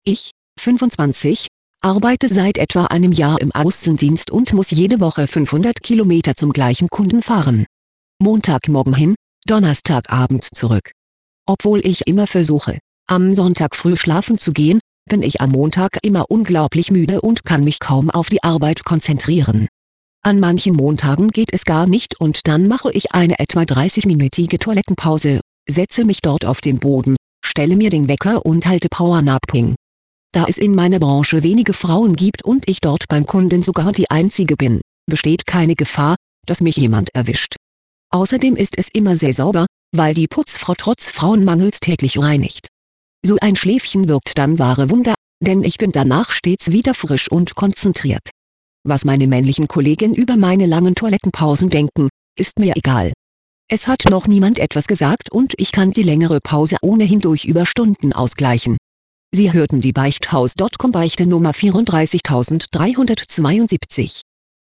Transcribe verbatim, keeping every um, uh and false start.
Ich, fünfundzwanzig, arbeite seit etwa einem Jahr im Außendienst und muss jede Woche fünfhundert Kilometer zum gleichen Kunden fahren. Montagmorgen hin, Donnerstagabend zurück. Obwohl ich immer versuche, am Sonntag früh schlafen zu gehen, bin ich am Montag immer unglaublich müde und kann mich kaum auf die Arbeit konzentrieren. An manchen Montagen geht es gar nicht und dann mache ich eine etwa dreißigminütige Toilettenpause, setze mich dort auf den Boden, stelle mir den Wecker und halte Powernapping. Da es in meiner Branche wenige Frauen gibt und ich dort beim Kunden sogar die einzige bin, besteht keine Gefahr, dass mich jemand erwischt. Außerdem ist es immer sehr sauber, weil die Putzfrau trotz Frauenmangels täglich reinigt. So ein Schläfchen wirkt dann wahre Wunder, denn ich bin danach stets wieder frisch und konzentriert. Was meine männlichen Kollegen über meine langen Toilettenpausen denken, ist mir egal. Es hat noch niemand etwas gesagt und ich kann die längere Pause ohnehin durch Überstunden ausgleichen. Sie hörten die Beichthaus Punkt com Beichte Nummer vierunddreißigtausenddreihundertzweiundsiebzig.